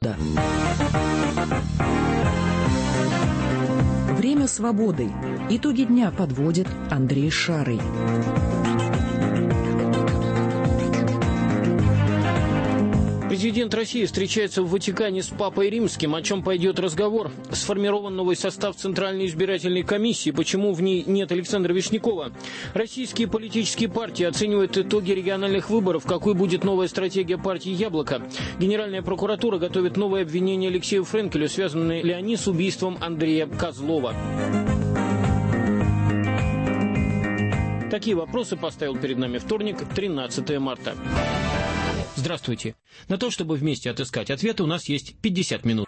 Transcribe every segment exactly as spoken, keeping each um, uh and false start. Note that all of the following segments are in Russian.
года. Время свободы. Итоги дня подводит Андрей Шарый. Президент России встречается в Ватикане с Папой Римским. О чем пойдет разговор? Сформирован новый состав Центральной избирательной комиссии. Почему в ней нет Александра Вишнякова? Российские политические партии оценивают итоги региональных выборов. Какой будет новая стратегия партии «Яблоко»? Генеральная прокуратура готовит новое обвинение Алексею Френкелю. Связаны ли они с убийством Андрея Козлова? Такие вопросы поставил перед нами вторник, тринадцатое марта. Здравствуйте. На то, чтобы вместе отыскать ответы, у нас есть пятьдесят минут.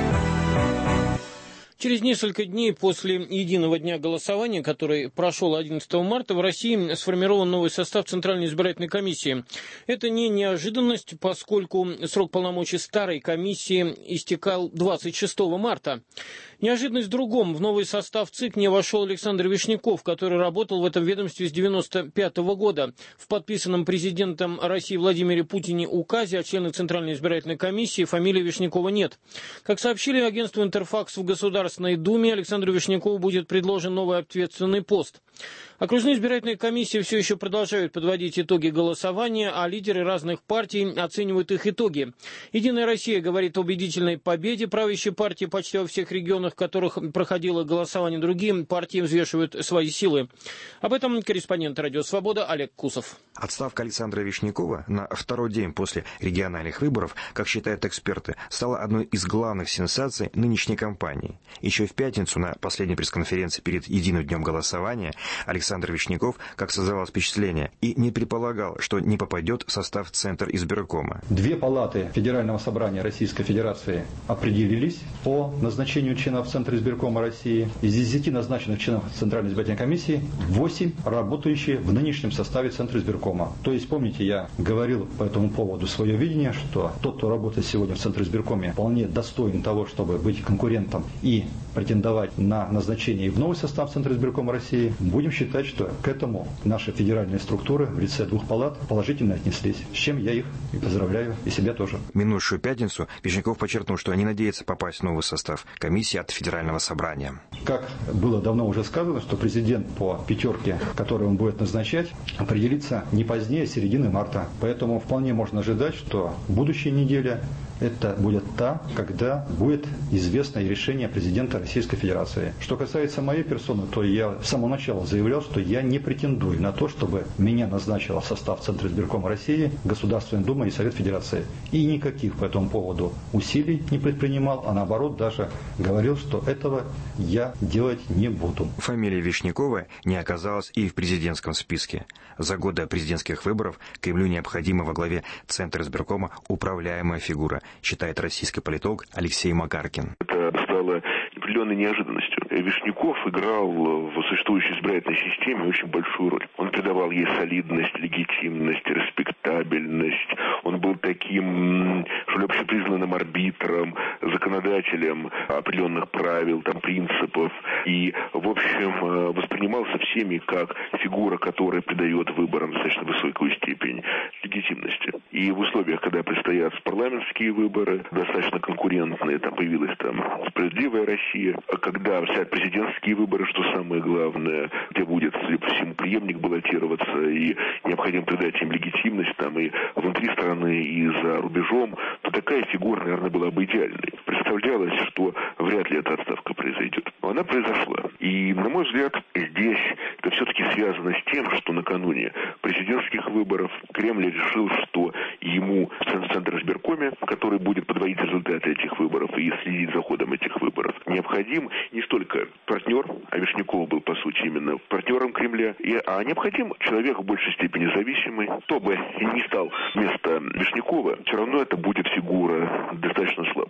Через несколько дней после единого дня голосования, который прошел одиннадцатого марта, в России сформирован новый состав Центральной избирательной комиссии. Это не неожиданность, поскольку срок полномочий старой комиссии истекал двадцать шестого марта. Неожиданность в другом. В новый состав ЦИК не вошел Александр Вишняков, который работал в этом ведомстве с девяносто пятого года. В подписанном президентом России Владимире Путине указе о членах Центральной избирательной комиссии фамилии Вишнякова нет. Как сообщили агентству «Интерфакс» в Государственной Думе, Александру Вишнякову будет предложен новый ответственный пост. Окружные избирательные комиссии все еще продолжают подводить итоги голосования, а лидеры разных партий оценивают их итоги. «Единая Россия» говорит о убедительной победе правящей партии почти во всех регионах, в которых проходило голосование. Другие партии взвешивают свои силы. Об этом корреспондент «Радио Свобода» Олег Кусов. Отставка Александра Вишнякова на второй день после региональных выборов, как считают эксперты, стала одной из главных сенсаций нынешней кампании. Еще в пятницу на последней пресс-конференции перед единым днем голосования Александр Вишняков, как создавалось впечатление, и не предполагал, что не попадет в состав Центра избиркома. Две палаты Федерального собрания Российской Федерации определились по назначению членов Центра избиркома России. Из десяти назначенных членов Центральной избирательной комиссии восемь работающие в нынешнем составе Центра избиркома. То есть, помните, я говорил по этому поводу свое видение, что тот, кто работает сегодня в Центре избиркоме, вполне достоин того, чтобы быть конкурентом и претендовать на назначение в новый состав Центра избиркома России. Будем считать, что к этому наши федеральные структуры в лице двух палат положительно отнеслись, с чем я их и поздравляю, и себя тоже. В минувшую пятницу Вишняков подчеркнул, что не надеется попасть в новый состав комиссии от Федерального собрания. Как было давно уже сказано, что президент по пятерке, которую он будет назначать, определится не позднее середины марта. Поэтому вполне можно ожидать, что будущая неделя это будет та, когда будет известно решение президента Российской Федерации. Что касается моей персоны, то я с самого начала заявлял, что я не претендую на то, чтобы меня назначила в состав Центра избиркома России, Государственная Дума и Совет Федерации. И никаких по этому поводу усилий не предпринимал, а наоборот даже говорил, что этого я делать не буду. Фамилия Вишнякова не оказалась и в президентском списке. За год до президентских выборов Кремлю необходима во главе Центра избиркома управляемая фигура, считает российский политолог Алексей Макаркин. Это стало определенной неожиданностью. Вишняков играл в существующей избирательной системе очень большую роль. Он придавал ей солидность, легитимность, респектабельность. Он был таким, что ли, общепризнанным арбитром, законодателем определенных правил, там, принципов. И, в общем, воспринимался всеми как фигура, которая придает выборам достаточно высокую степень легитимности. И в условиях, когда предстоят парламентские выборы, достаточно конкурентные, там появилась там «Справедливая Россия», а когда взять президентские выборы, что самое главное, где будет, судя по всему, преемник баллотироваться, и необходимо придать им легитимность там и внутри страны, и за рубежом, то такая фигура, наверное, была бы идеальной. Представлялось, что вряд ли эта отставка произойдет. Но она произошла. И, на мой взгляд, здесь это все-таки связано с тем, что накануне президентских выборов Кремль решил, что ему в Центр избиркоме, который будет подводить результаты этих выборов и следить за ходом этих выборов, необходим не столько партнер, а Вишняков был, по сути, именно партнером Кремля, и, а необходим человек в большей степени зависимый. Кто бы ни стал вместо Вишнякова, все равно это будет фигура достаточно слабая.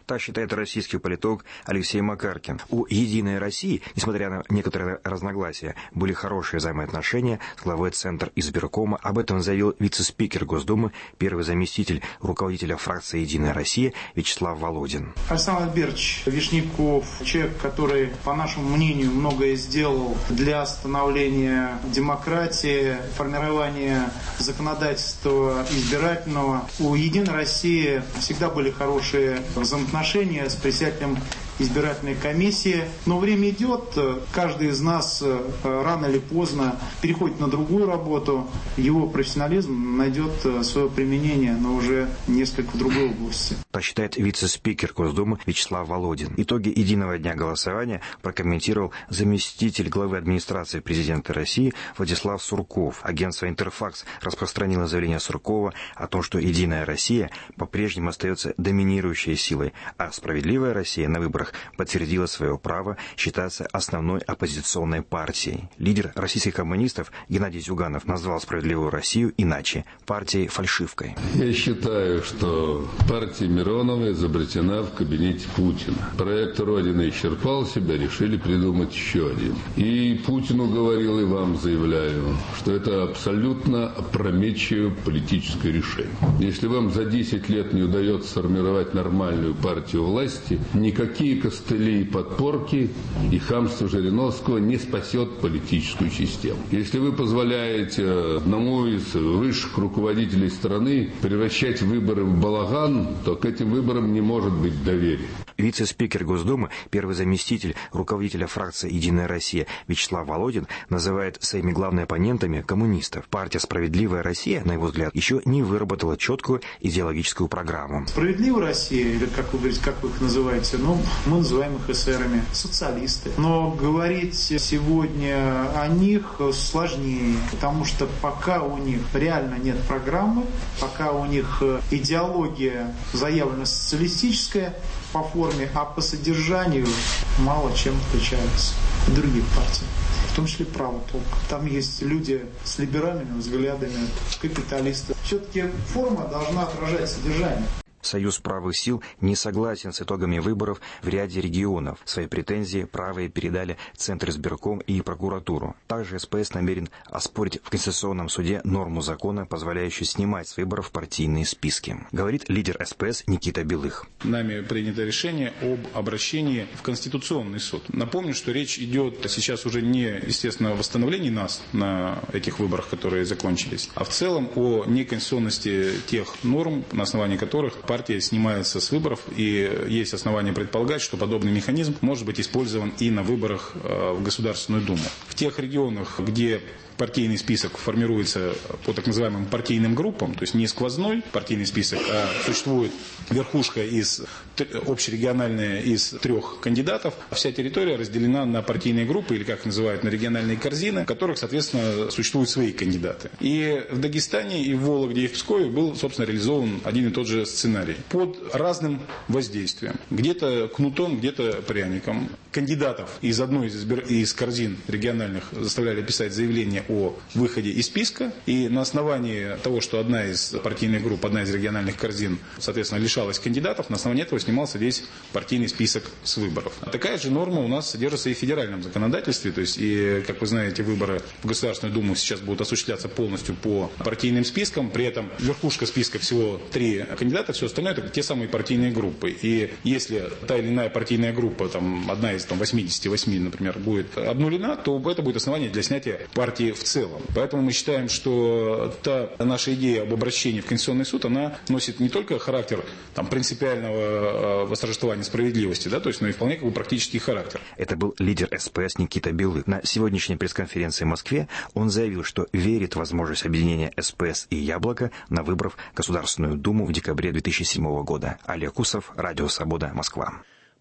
Так считает российский политолог Алексей Макаркин. У «Единой России», несмотря на некоторые разногласия, были хорошие взаимоотношения с главой Центр избиркома. Об этом заявил вице-спикер Госдумы, первый заместитель руководителя фракции «Единая Россия» Вячеслав Володин. Александр Альбертович Вишняков, человек, который, по нашему мнению, многое сделал для становления демократии, формирования законодательства избирательного. У «Единой России» всегда были хорошие взаимоотношения с председателем избирательной комиссии. Но время идет, каждый из нас рано или поздно переходит на другую работу. Его профессионализм найдет свое применение, но уже несколько в другой области. Так считает вице-спикер Госдумы Вячеслав Володин. Итоги единого дня голосования прокомментировал заместитель главы администрации президента России Владислав Сурков. Агентство «Интерфакс» распространило заявление Суркова о том, что «Единая Россия» по-прежнему остается доминирующей силой, а «Справедливая Россия» на выборах подтвердила свое право считаться основной оппозиционной партией. Лидер российских коммунистов Геннадий Зюганов назвал «Справедливую Россию» иначе – партией фальшивкой. Я считаю, что партия Миронова изобретена в кабинете Путина. Проект «Родина» исчерпал себя, решили придумать еще один. И Путину говорил, и вам заявляю, что это абсолютно опрометчивое политическое решение. Если вам за десять лет не удается сформировать нормальную партию власти, никакие костыли и подпорки и хамство Жириновского не спасет политическую систему. Если вы позволяете одному из высших руководителей страны превращать выборы в балаган, то к этим выборам не может быть доверия. Вице-спикер Госдумы, первый заместитель руководителя фракции «Единая Россия» Вячеслав Володин называет своими главными оппонентами коммунистов. Партия «Справедливая Россия», на его взгляд, еще не выработала четкую идеологическую программу. «Справедливая Россия», или как вы говорите, как вы их называете, ну, мы называем их эсерами, социалисты. Но говорить сегодня о них сложнее, потому что пока у них реально нет программы, пока у них идеология заявлена социалистическая по форме, а по содержанию мало чем отличаются от других партий. В том числе право толка. Там есть люди с либеральными взглядами, капиталисты. Все-таки форма должна отражать содержание. Союз правых сил не согласен с итогами выборов в ряде регионов. Свои претензии правые передали Центр избирком и прокуратуру. Также СПС намерен оспорить в Конституционном суде норму закона, позволяющую снимать с выборов партийные списки. Говорит лидер СПС Никита Белых. Нами принято решение об обращении в Конституционный суд. Напомню, что речь идет сейчас уже не, естественно, о восстановлении нас на этих выборах, которые закончились, а в целом о неконституционности тех норм, на основании которых партия снимается с выборов, и есть основания предполагать, что подобный механизм может быть использован и на выборах в Государственную Думу. В тех регионах, где партийный список формируется по так называемым партийным группам, то есть не сквозной партийный список, а существует верхушка из общерегиональная из трех кандидатов. Вся территория разделена на партийные группы, или как их называют, на региональные корзины, в которых, соответственно, существуют свои кандидаты. И в Дагестане, и в Вологде, и в Пскове был, собственно, реализован один и тот же сценарий. Под разным воздействием. Где-то кнутом, где-то пряником. Кандидатов из одной из, избир... из корзин региональных заставляли писать заявление о выходе из списка, и на основании того, что одна из партийных групп, одна из региональных корзин, соответственно, лишалась кандидатов, на основании этого снимался весь партийный список с выборов. Такая же норма у нас содержится и в федеральном законодательстве, то есть, и, как вы знаете, выборы в Государственную Думу сейчас будут осуществляться полностью по партийным спискам, при этом верхушка списка всего три кандидата, все остальное это те самые партийные группы. И если та или иная партийная группа, там, одна из там, восьмидесяти восьми, например, будет обнулена, то это будет основание для снятия партии в целом. Поэтому мы считаем, что та наша идея об обращении в Конституционный суд, она носит не только характер там, принципиального восторжествования справедливости, да, то есть, но и вполне как бы практический характер. Это был лидер СПС Никита Белых. На сегодняшней пресс-конференции в Москве он заявил, что верит в возможность объединения СПС и Яблоко на выборах в Государственную Думу в декабре две тысячи седьмого года. Олег Кусов, Радио Свобода, Москва.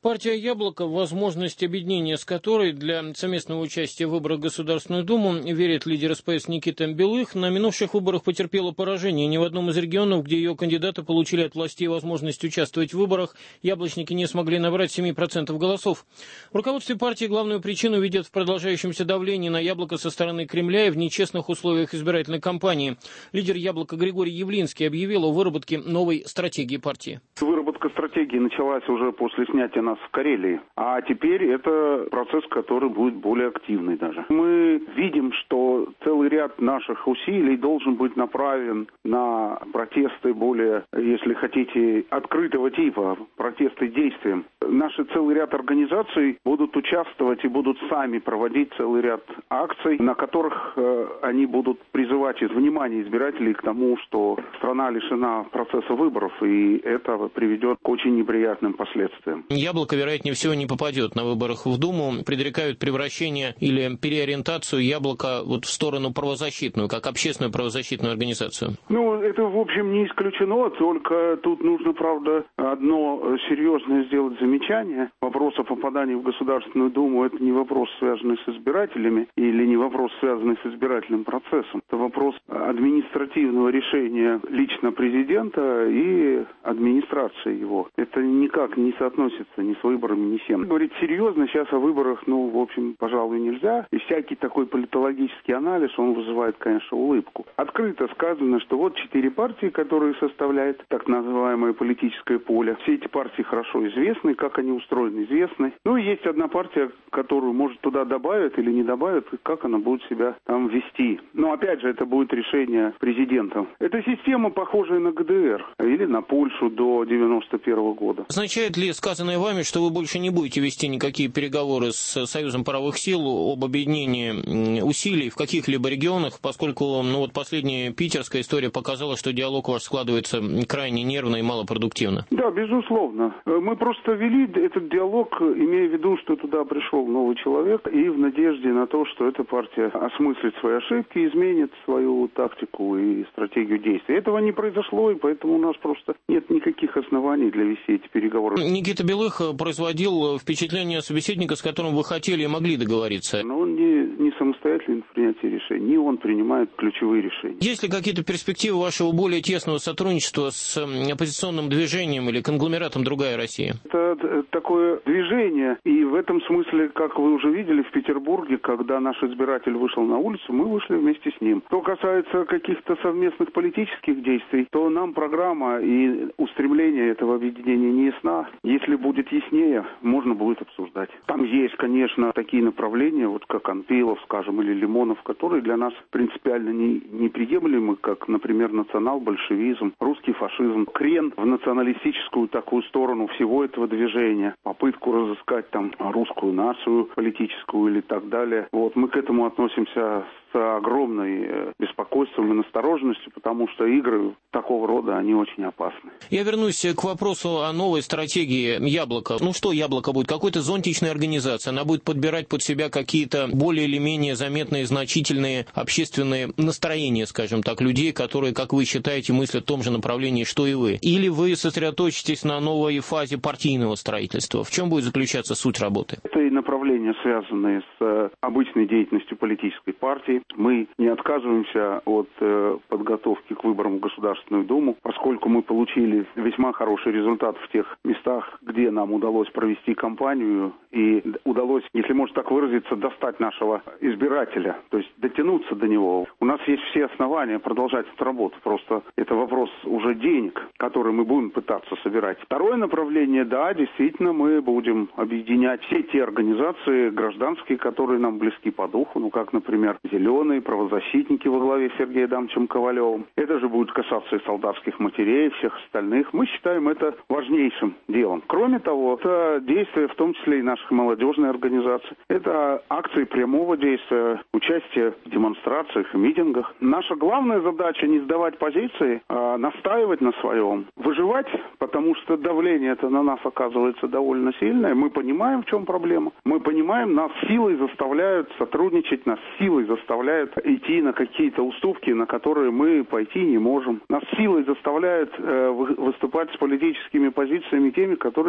Партия «Яблоко», возможность объединения с которой для совместного участия в выборах в Государственную Думу, верит лидер СПС Никита Белых, на минувших выборах потерпела поражение. Ни в одном из регионов, где ее кандидаты получили от властей возможность участвовать в выборах, яблочники не смогли набрать семь процентов голосов. В руководстве партии главную причину видят в продолжающемся давлении на «Яблоко» со стороны Кремля и в нечестных условиях избирательной кампании. Лидер «Яблока» Григорий Явлинский объявил о выработке новой стратегии партии. Выработка стратегии началась уже после снятия нас в Карелии, а теперь это процесс, который будет более активный даже. Мы видим, что целый ряд наших усилий должен быть направлен на протесты более, если хотите, открытого типа, протесты действием. Наши целый ряд организаций будут участвовать и будут сами проводить целый ряд акций, на которых э, они будут призывать внимание избирателей к тому, что страна лишена процесса выборов, и это приведет к очень неприятным последствиям. «Яблоко», вероятнее всего, не попадет на выборах в Думу. Предрекают превращение или переориентацию «Яблока» вот в сторону правозащитную, как общественную правозащитную организацию. Ну, это, в общем, не исключено, только тут нужно, правда, одно серьезное сделать замечание. Вопрос о попадании в Государственную Думу – это не вопрос, связанный с избирателями, или не вопрос, связанный с избирательным процессом. Это вопрос административного решения лично президента и администрации его. Это никак не соотносится ни с выборами, ни с тем. Говорить серьезно сейчас о выборах, ну, в общем, пожалуй, нельзя. И всякий такой политологический анализ, он вызывает, конечно, улыбку. Открыто сказано, что вот четыре партии, которые составляют так называемое политическое поле. Все эти партии хорошо известны, как они устроены, известны. Ну, и есть одна партия, которую, может, туда добавят или не добавят, как она будет себя там вести. Но, опять же, это будет решение президента. Это система, похожая на ГДР или на Польшу до девяносто первого года. Означает ли сказанное вами, что вы больше не будете вести никакие переговоры с Союзом правовых сил об объединении усилий в каких-либо регионах, поскольку ну, вот последняя питерская история показала, что диалог ваш складывается крайне нервно и малопродуктивно? Да, безусловно. Мы просто вели этот диалог, имея в виду, что туда пришел новый человек, и в надежде на то, что эта партия осмыслит свои ошибки, изменит свою тактику и стратегию действий. Этого не произошло, и поэтому у нас просто нет никаких оснований для вести эти переговоры. Никита Белых производил впечатление собеседника, с которым вы хотели и могли договориться. Но он не, не самостоятельный в принятии решений, не он принимает ключевые решения. Есть ли какие-то перспективы вашего более тесного сотрудничества с оппозиционным движением или конгломератом «Другая Россия»? Это такое движение, и в этом смысле, как вы уже видели в Петербурге, когда наш избиратель вышел на улицу, мы вышли вместе с ним. Что касается каких-то совместных политических действий, то нам программа и устремление этого объединения не ясна. Если будет яснее, можно будет обсуждать. Там есть, конечно, такие направления, вот как Анпилов, скажем, или Лимонов, которые для нас принципиально не, неприемлемы, как, например, национал-большевизм, русский фашизм, крен в националистическую такую сторону всего этого движения, попытку разыскать там русскую нацию политическую или так далее. Вот мы к этому относимся с огромной беспокойством и настороженностью, потому что игры такого рода, они очень опасны. Я вернусь к вопросу о новой стратегии «Яблоко». Ну что «Яблоко» будет? Какой-то зонтичная организация. Она будет подбирать под себя какие-то более или менее заметные, значительные общественные настроения, скажем так, людей, которые, как вы считаете, мыслят в том же направлении, что и вы. Или вы сосредоточитесь на новой фазе партийного строительства? В чем будет заключаться суть работы? Это и направления, связанные с обычной деятельностью политической партии. Мы не отказываемся от э, подготовки к выборам в Государственную Думу, поскольку мы получили весьма хороший результат в тех местах, где нам удалось провести кампанию и удалось, если можно так выразиться, достать нашего избирателя, то есть дотянуться до него. У нас есть все основания продолжать эту работу, просто это вопрос уже денег, которые мы будем пытаться собирать. Второе направление, да, действительно, мы будем объединять все те организации гражданские, которые нам близки по духу, ну как, например, «Зеленые», правозащитники во главе с Сергеем Адамовичем Ковалевым. Это же будет касаться и солдатских матерей, и всех остальных. Мы считаем это важнейшим делом. Кроме того, это действия, в том числе и наших молодежной организации. Это акции прямого действия, участие в демонстрациях и митингах. Наша главная задача не сдавать позиции, а настаивать на своем. Выживать, потому что давление это на нас оказывается довольно сильное. Мы понимаем, в чем проблема. Мы понимаем, нас силой заставляют сотрудничать, нас силой заставляют идти на какие-то уступки, на которые мы пойти не можем. Нас силой заставляют э, выступать с политическими позициями теми, которые для нас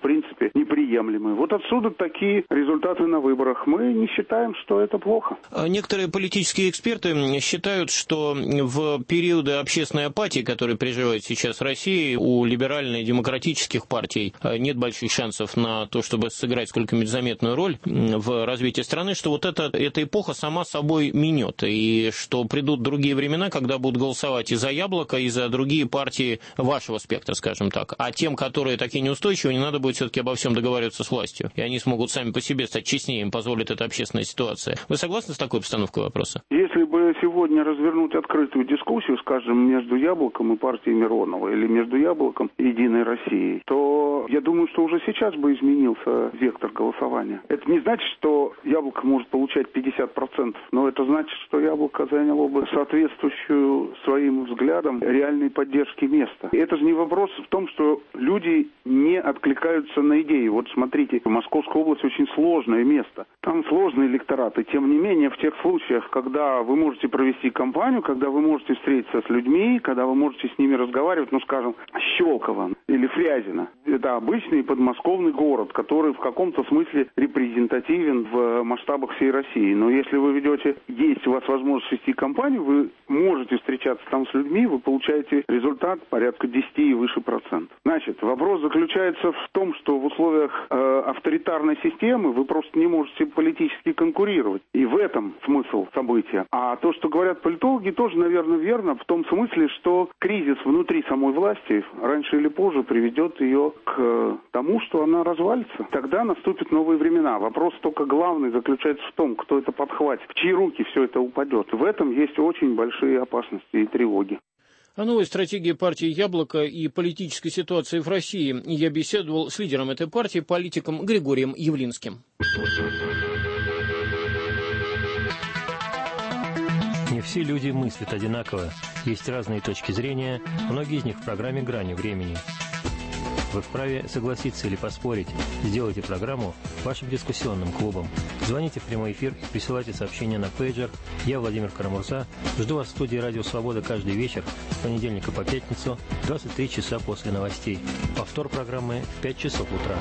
принципе неприемлемы. Вот отсюда такие результаты на выборах. Мы не считаем, что это плохо. Некоторые политические эксперты считают, что в периоды общественной апатии, которые переживает сейчас Россия, у либеральной и демократических партий нет больших шансов на то, чтобы сыграть сколько-нибудь заметную роль в развитии страны, что вот эта, эта эпоха сама собой минет, и что придут другие времена, когда будут голосовать и за Яблоко, и за другие партии вашего спектра, скажем так. А тем, которые такие неустойчивые, не надо будет все-таки обо всем договариваться с властью. И они смогут сами по себе стать честнее, им позволит эта общественная ситуация. Вы согласны с такой постановкой вопроса? Если бы сегодня развернуть открытую дискуссию, скажем, между Яблоком и партией Миронова, или между Яблоком и Единой Россией, то я думаю, что уже сейчас бы изменился вектор голосования. Это не значит, что Яблоко может получать пятьдесят процентов, но это значит, что Яблоко заняло бы соответствующую своим взглядам реальной поддержки место. И это же не вопрос в том, что люди не откликаются на идеи. Вот смотрите, Московская область очень сложное место. Там сложный электорат, и тем не менее в тех случаях, когда вы можете провести кампанию, когда вы можете встретиться с людьми, когда вы можете с ними разговаривать, ну, скажем, Щелково или Фрязино. Это обычный подмосковный город, который в каком-то смысле репрезентативен в масштабах всей России. Но если вы ведете, есть у вас возможность вести кампанию, вы можете встречаться там с людьми, вы получаете результат порядка десять и выше процентов. Значит, вопрос заключается в том, что в условиях э, авторитарной системы вы просто не можете политически конкурировать. И в этом смысл события. А то, что говорят политологи, тоже, наверное, верно в том смысле, что кризис внутри самой власти раньше или позже приведет ее к тому, что она развалится. Тогда наступят новые времена. Вопрос только главный заключается в том, кто это подхватит, в чьи руки все это упадет. В этом есть очень большие опасности и тревоги. О новой стратегии партии «Яблоко» и политической ситуации в России я беседовал с лидером этой партии, политиком Григорием Явлинским. Не все люди мыслят одинаково. Есть разные точки зрения, многие из них в программе «Грани времени». Вы вправе согласиться или поспорить. Сделайте программу вашим дискуссионным клубом. Звоните в прямой эфир, присылайте сообщения на пейджер. Я, Владимир Карамурза, жду вас в студии «Радио Свобода» каждый вечер, с понедельника по пятницу, двадцать три часа после новостей. Повтор программы в пять часов утра.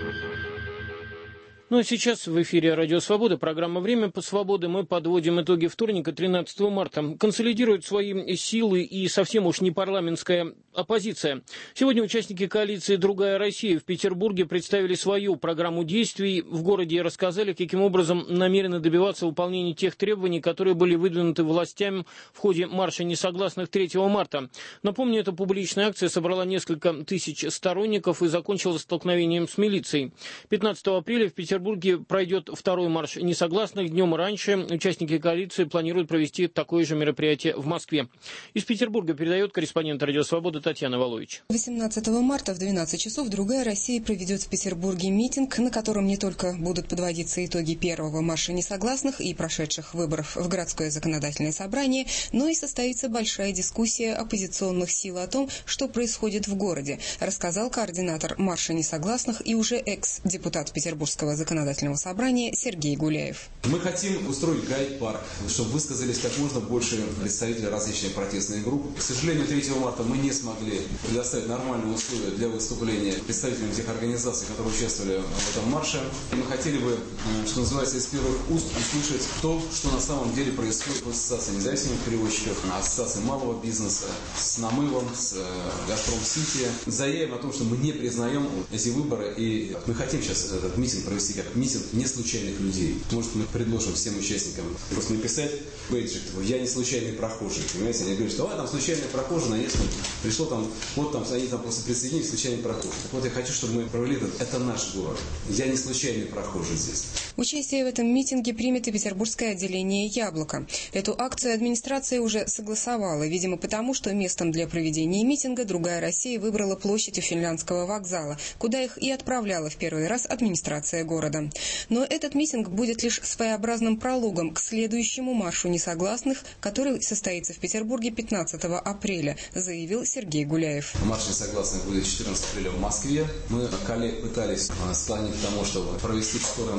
Ну а сейчас в эфире «Радио Свобода», программа «Время по свободе». Мы подводим итоги вторника, тринадцатого марта. Консолидируют свои силы и совсем уж не парламентская оппозиция. Сегодня участники коалиции «Другая Россия» в Петербурге представили свою программу действий. В городе рассказали, каким образом намерены добиваться выполнения тех требований, которые были выдвинуты властями в ходе марша несогласных третьего марта. Напомню, эта публичная акция собрала несколько тысяч сторонников и закончилась столкновением с милицией. пятнадцатого апреля в Петербурге В Петербурге пройдет второй марш несогласных. Днем раньше участники коалиции планируют провести такое же мероприятие в Москве. Из Петербурга передает корреспондент «Радио Свобода» Татьяна Волович. восемнадцатого марта в двенадцать часов «Другая Россия» проведет в Петербурге митинг, на котором не только будут подводиться итоги первого марша несогласных и прошедших выборов в городское законодательное собрание, но и состоится большая дискуссия оппозиционных сил о том, что происходит в городе, рассказал координатор марша несогласных и уже экс-депутат Петербургского законодательного собрания Сергей Гуляев. Мы хотим устроить гайд-парк, чтобы высказались как можно больше представителей различных протестных групп. К сожалению, третьего марта мы не смогли предоставить нормальные условия для выступления представителям тех организаций, которые участвовали в этом марше. И мы хотели бы, что называется, из первых уст услышать то, что на самом деле происходит в ассоциации независимых перевозчиков, ассоциации малого бизнеса, с Намывом, с Газпром-Сити. Заявим о том, что мы не признаем эти выборы, и мы хотим сейчас этот митинг провести как митинг не случайных людей. Может, мы предложим всем участникам просто написать бейджик, я не случайный прохожий, понимаете? Они говорят, что а, там случайный прохожий, на если пришло там, вот там, они там просто присоединились, случайный прохожий. Так вот, я хочу, чтобы мы провели этот, это наш город. Я не случайный прохожий здесь. Участие в этом митинге примет и петербургское отделение «Яблоко». Эту акцию администрация уже согласовала, видимо, потому, что местом для проведения митинга «Другая Россия» выбрала площадь у Финляндского вокзала, куда их и отправляла в первый раз администрация города. Но этот митинг будет лишь своеобразным прологом к следующему маршу несогласных, который состоится в Петербурге пятнадцатого апреля, заявил Сергей Гуляев. Марш несогласных будет четырнадцатого апреля в Москве. Мы коллег пытались склонить к тому, чтобы провести скорый марш все-таки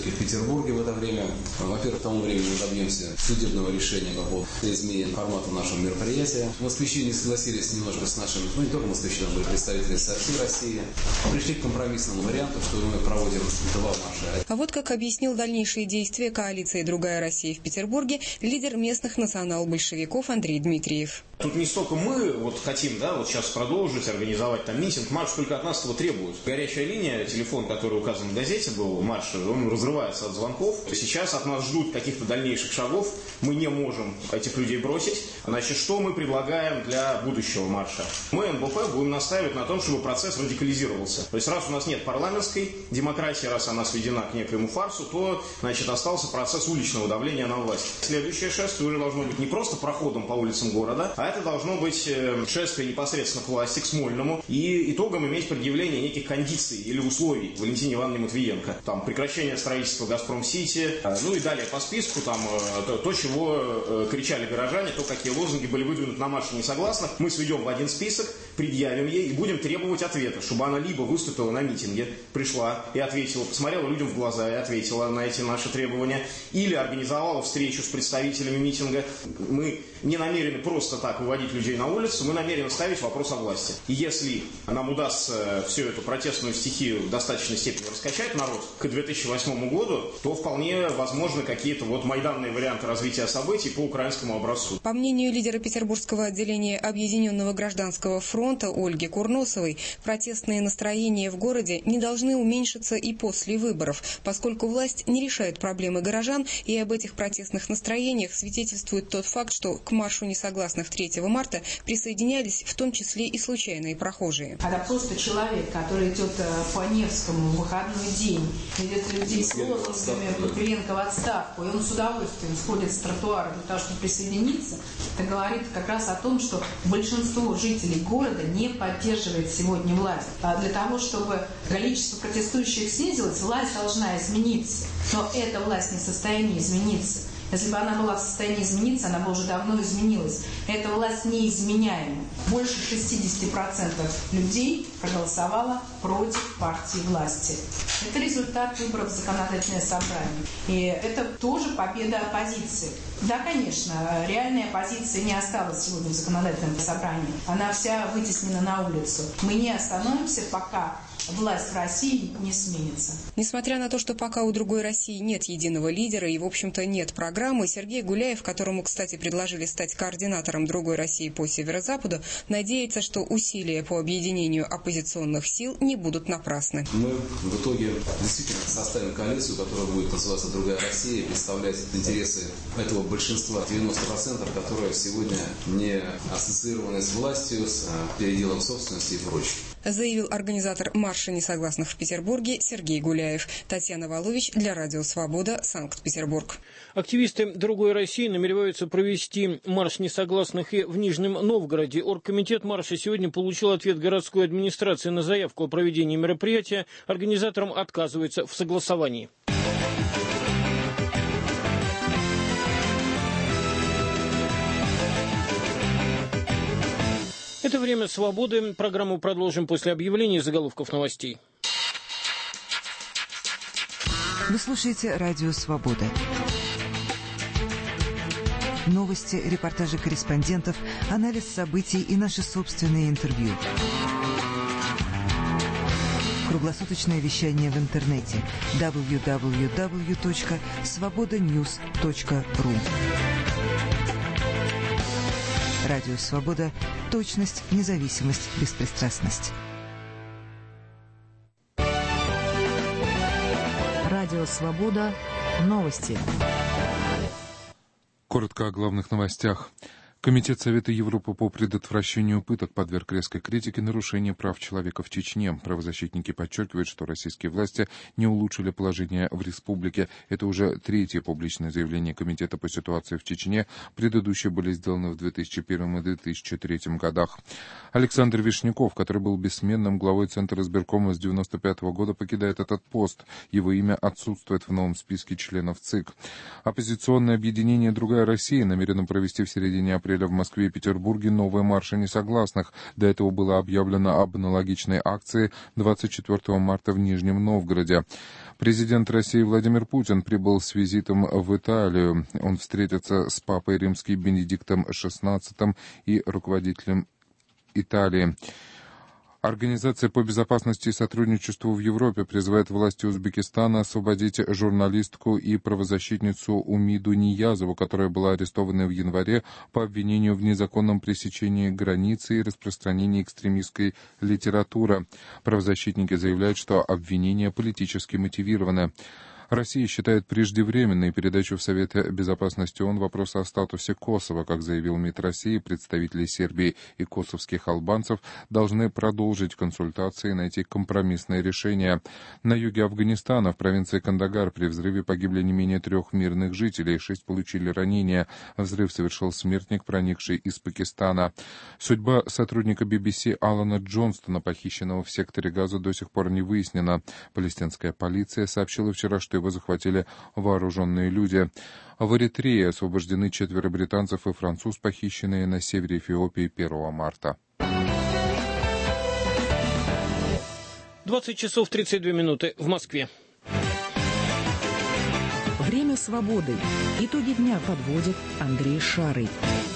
и в Петербурге в это время. Во-первых, к тому времени мы добьемся судебного решения по поводу изменения формата нашего мероприятия. Москвичи не согласились немножко с нашим, ну не только москвичи, там были представители со всей России. Пришли к компромиссному варианту, что мы проводим два марша. А вот как объяснил дальнейшие действия коалиции «Другая Россия» в Петербурге лидер местных национал-большевиков Андрей Дмитриев. Тут не столько мы вот хотим, да, вот сейчас продолжить, организовать там митинг, марш только от нас этого требует. Горячая линия, телефон, который указан в газете был, марш, он разрывается от звонков. Сейчас от нас ждут каких-то дальнейших шагов, мы не можем этих людей бросить. Значит, что мы предлагаем для будущего марша? Мы, эн бэ пэ, будем настаивать на том, чтобы процесс радикализировался. То есть раз у нас нет парламентской демократии, раз она сведена к некоему фарсу, то, значит, остался процесс уличного давления на власть. Следующее шествие уже должно быть не просто проходом по улицам города, а это должно быть шествие непосредственно к власти, к Смольному, и итогом иметь предъявление неких кондиций или условий Валентине Ивановне Матвиенко. Там прекращение строительства «Газпром-Сити», ну и далее по списку, там то, то, чего кричали горожане, то, какие лозунги были выдвинуты на марше несогласных, мы сведем в один список, предъявим ей и будем требовать ответа, чтобы она либо выступила на митинге, пришла и ответила, посмотрела людям в глаза и ответила на эти наши требования, или организовала встречу с представителями митинга. Мы не намерены просто так выводить людей на улицу, мы намерены ставить вопрос о власти. И если нам удастся всю эту протестную стихию в достаточной степени раскачать народ к две тысячи восьмому году, то вполне возможны какие-то вот майданные варианты развития событий по украинскому образцу. По мнению лидера Петербургского отделения Объединенного гражданского фронта Ольги Курносовой, протестные настроения в городе не должны уменьшиться и после выборов, поскольку власть не решает проблемы горожан, и об этих протестных настроениях свидетельствует тот факт, что к маршу несогласных третьего марта присоединялись в том числе и случайные прохожие. Когда просто человек, который идет по Невскому в выходной день, видит людей с лозунгами Матвиенко в отставку, и он с удовольствием сходит с тротуара для того, чтобы присоединиться, это говорит как раз о том, что большинство жителей города не поддерживает сегодня власть. А для того, чтобы количество протестующих снизилось, власть должна измениться. Но эта власть не в состоянии измениться. Если бы она была в состоянии измениться, она бы уже давно изменилась. Эта власть неизменяема. Больше шестьдесят процентов людей проголосовало против партии власти. Это результат выборов в законодательное собрание. И это тоже победа оппозиции. Да, конечно, реальная оппозиция не осталась сегодня в законодательном собрании. Она вся вытеснена на улицу. Мы не остановимся, пока власть в России не сменится. Несмотря на то, что пока у «Другой России» нет единого лидера и, в общем-то, нет программы, Сергей Гуляев, которому, кстати, предложили стать координатором «Другой России» по северо-западу, надеется, что усилия по объединению оппозиционных сил не будут напрасны. Мы в итоге действительно составим коалицию, которая будет называться «Другая Россия», представлять интересы этого большинства, девяносто процентов, которые сегодня не ассоциированы с властью, с переделом собственности и прочее. Заявил организатор марша несогласных в Петербурге Сергей Гуляев. Татьяна Волович для Радио Свобода, Санкт-Петербург. Активисты «Другой России» намереваются провести марш несогласных и в Нижнем Новгороде. Оргкомитет марша сегодня получил ответ городской администрации на заявку о проведении мероприятия. Организаторам отказывается в согласовании. Это «Время свободы». Программу продолжим после объявления заголовков новостей. Вы слушаете «Радио Свобода». Новости, репортажи корреспондентов, анализ событий и наши собственные интервью. Круглосуточное вещание в интернете дабл ю дабл ю дабл ю точка свобода ньюс точка ру. Радио Свобода. Точность, независимость, беспристрастность. Радио Свобода. Новости. Коротко о главных новостях. Комитет Совета Европы по предотвращению пыток подверг резкой критике нарушения прав человека в Чечне. Правозащитники подчеркивают, что российские власти не улучшили положение в республике. Это уже третье публичное заявление Комитета по ситуации в Чечне. Предыдущие были сделаны в две тысячи первом и две тысячи третьем годах. Александр Вишняков, который был бессменным главой Центра избиркома с девяносто пятого года, покидает этот пост. Его имя отсутствует в новом списке членов ЦИК. Оппозиционное объединение «Другая Россия» намерено провести в середине апреля апреля в Москве и Петербурге новые марши несогласных. До этого было объявлено об аналогичной акции двадцать четвёртого марта в Нижнем Новгороде. Президент России Владимир Путин прибыл с визитом в Италию. Он встретится с папой римским Бенедиктом шестнадцатым и руководителем Италии. Организация по безопасности и сотрудничеству в Европе призывает власти Узбекистана освободить журналистку и правозащитницу Умиду Ниязову, которая была арестована в январе по обвинению в незаконном пресечении границы и распространении экстремистской литературы. Правозащитники заявляют, что обвинения политически мотивированы. Россия считает преждевременной передачу в Совет Безопасности ООН вопроса о статусе Косово. Как заявил МИД России, представители Сербии и косовских албанцев должны продолжить консультации и найти компромиссное решение. На юге Афганистана, в провинции Кандагар, при взрыве погибли не менее трех мирных жителей, шесть получили ранения. Взрыв совершил смертник, проникший из Пакистана. Судьба сотрудника би би си Алана Джонстона, похищенного в секторе Газа, до сих пор не выяснена. Палестинская полиция сообщила вчера, что его захватили вооруженные люди. В Эритрее освобождены четверо британцев и француз, похищенные на севере Эфиопии первого марта. двадцать часов тридцать две минуты в Москве. Время свободы. Итоги дня подводит Андрей Шарый.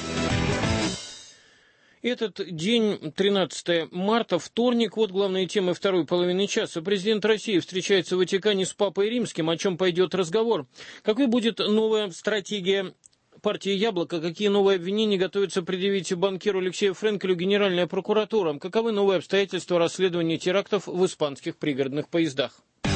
Этот день, тринадцатого марта, вторник, вот главные темы второй половины часа. Президент России встречается в Ватикане с Папой Римским. О чем пойдет разговор? Какой будет новая стратегия партии «Яблоко»? Какие новые обвинения готовится предъявить банкиру Алексею Френкелю Генеральная прокуратура? Каковы новые обстоятельства расследования терактов в испанских пригородных поездах?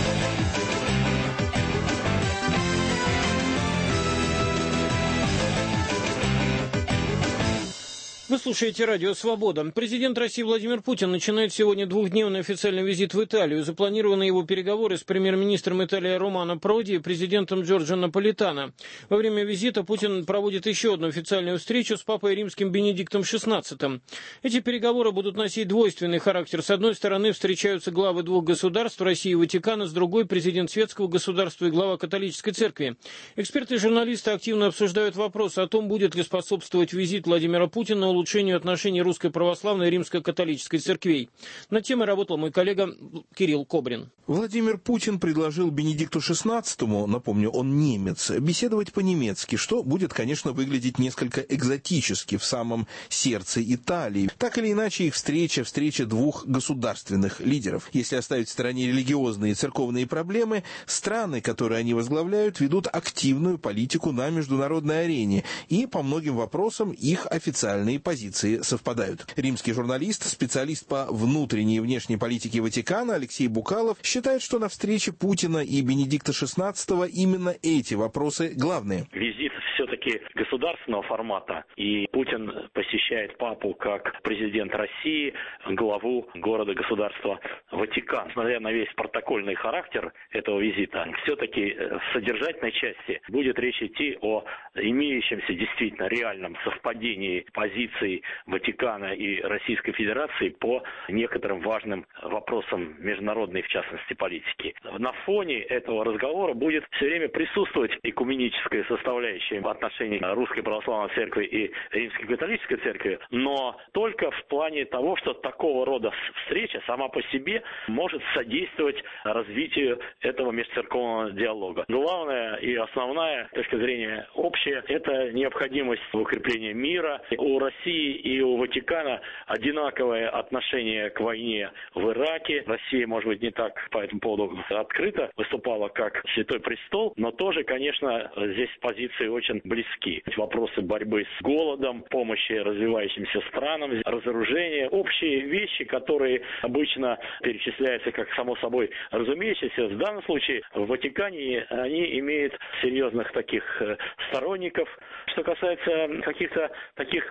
Вы слушаете радио «Свобода». Президент России Владимир Путин начинает сегодня двухдневный официальный визит в Италию. Запланированы его переговоры с премьер-министром Италии Романо Проди и президентом Джорджо Наполитано. Во время визита Путин проводит еще одну официальную встречу с папой римским Бенедиктом шестнадцатым. Эти переговоры будут носить двойственный характер. С одной стороны, встречаются главы двух государств, России и Ватикана, с другой – президент светского государства и глава католической церкви. Эксперты и журналисты активно обсуждают вопрос о том, будет ли способствовать визит Владимира Путина улучшению отношений Русской Православной и Римско-католической церквей. Над темой работал мой коллега Кирилл Кобрин. Владимир Путин предложил Бенедикту шестнадцатому, напомню, он немец, беседовать по-немецки, что будет, конечно, выглядеть несколько экзотически в самом сердце Италии. Так или иначе, их встреча, встреча двух государственных лидеров. Если оставить в стороне религиозные и церковные проблемы, страны, которые они возглавляют, ведут активную политику на международной арене, и по многим вопросам их официальные позиции совпадают. Римский журналист, специалист по внутренней и внешней политике Ватикана Алексей Букалов считает, что на встрече Путина и Бенедикта шестнадцатого именно эти вопросы главные. Визит все-таки государственного формата, и Путин посещает папу как президент России, главу города-государства Ватикан. Несмотря на весь протокольный характер этого визита, все-таки в содержательной части будет речь идти о имеющемся действительно реальном совпадении позиций Ватикана и Российской Федерации по некоторым важным вопросам международной, в частности, политики. На фоне этого разговора будет все время присутствовать экуменическая составляющая в отношении Русской Православной Церкви и Римской Католической Церкви, но только в плане того, что такого рода встреча сама по себе может содействовать развитию этого межцерковного диалога. Главная и основная точка зрения общая – это необходимость укрепления мира. У России и у Ватикана одинаковое отношение к войне в Ираке. Россия, может быть, не так по этому поводу открыто выступала, как Святой Престол, но тоже, конечно, здесь позиции очень близки. Вопросы борьбы с голодом, помощи развивающимся странам, разоружения, общие вещи, которые обычно перечисляются как само собой разумеющиеся. В данном случае в Ватикане они имеют серьезных таких сторонников. Что касается каких-то таких вопросов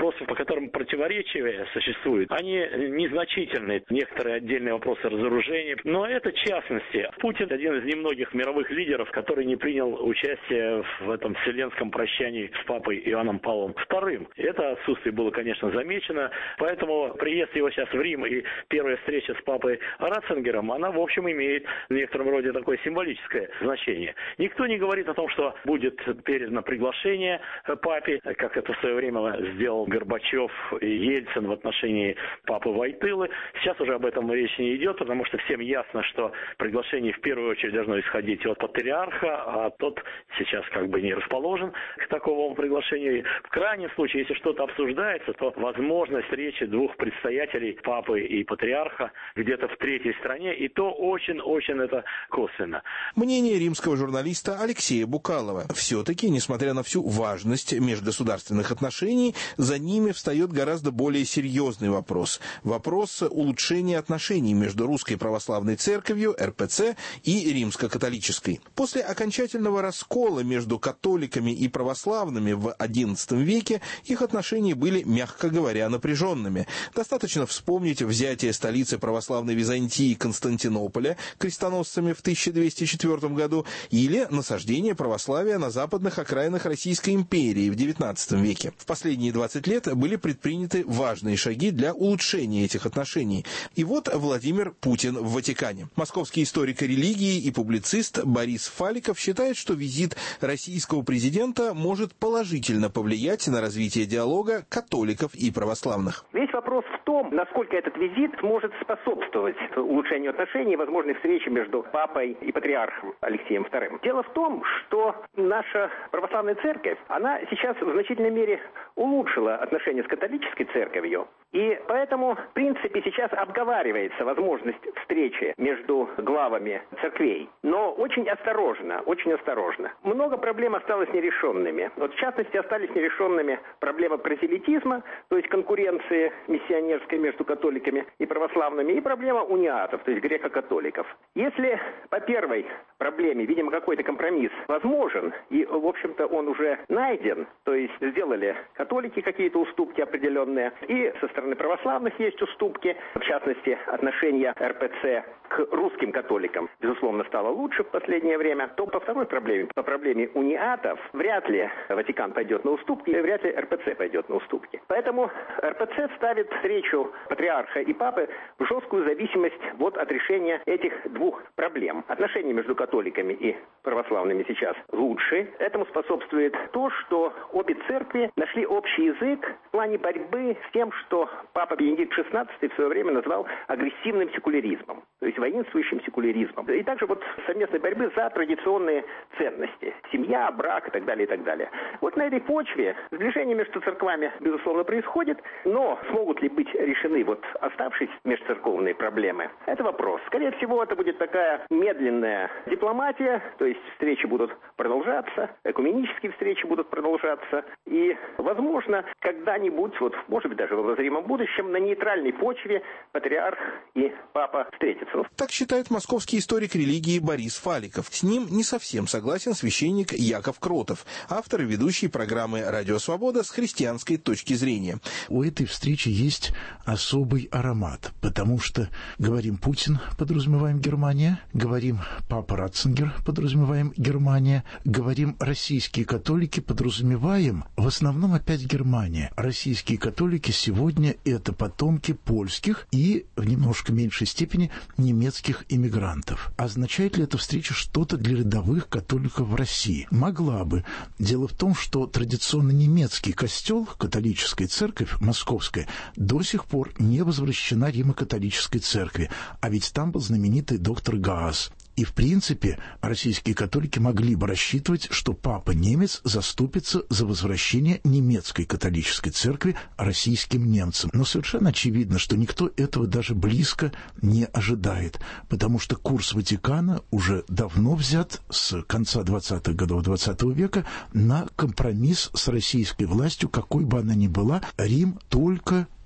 вопросы, по которым противоречия существуют, они незначительны. Некоторые отдельные вопросы разоружения. Но это частности. Путин один из немногих мировых лидеров, который не принял участие в этом вселенском прощании с папой Иоанном Павлом вторым. Это отсутствие было, конечно, замечено. Поэтому приезд его сейчас в Рим и первая встреча с папой Ратцингером, она, в общем, имеет в некотором роде такое символическое значение. Никто не говорит о том, что будет передано приглашение папе, как это в свое время сделал Горбачев и Ельцин в отношении папы Войтылы. Сейчас уже об этом речь не идет, потому что всем ясно, что приглашение в первую очередь должно исходить от патриарха, а тот сейчас как бы не расположен к такому приглашению. В крайнем случае, если что-то обсуждается, то возможность встречи двух предстоятелей, папы и патриарха, где-то в третьей стране, и то очень-очень это косвенно. Мнение римского журналиста Алексея Букалова. Все-таки, несмотря на всю важность межгосударственных отношений, за ними встает гораздо более серьезный вопрос. Вопрос улучшения отношений между Русской Православной Церковью, эр пэ цэ, и Римско-католической. После окончательного раскола между католиками и православными в одиннадцатом веке их отношения были, мягко говоря, напряженными. Достаточно вспомнить взятие столицы православной Византии Константинополя крестоносцами в тысяча двести четвёртом году или насаждение православия на западных окраинах Российской империи в девятнадцатом веке. В последние двадцать лет были предприняты важные шаги для улучшения этих отношений. И вот Владимир Путин в Ватикане. Московский историк религии и публицист Борис Фаликов считает, что визит российского президента может положительно повлиять на развитие диалога католиков и православных. Весь вопрос в том, насколько этот визит может способствовать улучшению отношений и возможной встрече между папой и патриархом Алексеем вторым. Дело в том, что наша православная церковь, она сейчас в значительной мере улучшила отношения с католической церковью. И поэтому, в принципе, сейчас обговаривается возможность встречи между главами церквей. Но очень осторожно, очень осторожно. Много проблем осталось нерешенными. Вот, в частности, остались нерешенными проблемы прозелитизма, то есть конкуренции миссионерской между католиками и православными, и проблема униатов, то есть греко-католиков. Если по первой проблеме, видимо, какой-то компромисс возможен, и, в общем-то, он уже найден, то есть сделали католики какие-то уступки определенные, и со стороны православных есть уступки, в частности, отношения эр пэ цэ к русским католикам, безусловно, стало лучше в последнее время, то по второй проблеме, по проблеме униатов, вряд ли Ватикан пойдет на уступки, и вряд ли эр пэ цэ пойдет на уступки. Поэтому эр пэ цэ ставит встречу патриарха и папы в жесткую зависимость вот от решения этих двух проблем. Отношения между католиками и православными сейчас лучше. Этому способствует то, что обе церкви нашли общий язык в плане борьбы с тем, что папа Бенедикт шестнадцатый в свое время назвал агрессивным секуляризмом, то есть воинствующим секуляризмом. И также вот совместной борьбы за традиционные ценности. Семья, брак и так далее, и так далее. Вот на этой почве сближение между церквами, безусловно, происходит, но смогут ли быть решены вот оставшиеся межцерковные проблемы? Это вопрос. Скорее всего, это будет такая медленная дипломатия, то есть встречи будут продолжаться, экуменические встречи будут продолжаться, и, возможно, когда-нибудь, вот, может быть, даже в обозримом будущем, на нейтральной почве патриарх и папа встретятся. Так считает московский историк религии Борис Фаликов. С ним не совсем согласен священник Яков Кротов, автор и ведущий программы «Радио Свобода» с христианской точки зрения. У этой встречи есть особый аромат, потому что говорим Путин, подразумеваем Германия, говорим папа Ратцингер, подразумеваем Германия, говорим российские католики, подразумеваем в основном опять Германия. Российские католики сегодня это потомки польских и в немножко меньшей степени немецких иммигрантов. Означает ли эта встреча что-то для рядовых католиков в России? Могла бы. Дело в том, что традиционно немецкий костел, католическая церковь московская, до сих пор не возвращена Римо-католической церкви, а ведь там был знаменитый доктор Гаас. И, в принципе, российские католики могли бы рассчитывать, что папа немец заступится за возвращение немецкой католической церкви российским немцам. Но совершенно очевидно, что никто этого даже близко не ожидает, потому что курс Ватикана уже давно взят с конца двадцатых годов двадцатого века на компромисс с российской властью, какой бы она ни была. Рим только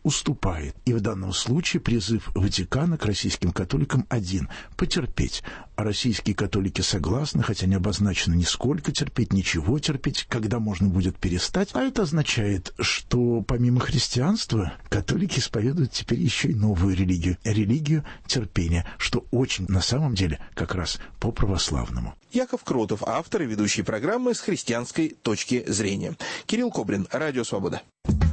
уступает. И в данном случае призыв Ватикана к российским католикам один – потерпеть. А российские католики согласны, хотя не обозначено ни сколько терпеть, ничего терпеть, когда можно будет перестать. А это означает, что помимо христианства католики исповедуют теперь еще и новую религию – религию терпения, что очень на самом деле как раз по-православному. Яков Кротов, автор и ведущий программы «С христианской точки зрения». Кирилл Кобрин, Радио Свобода.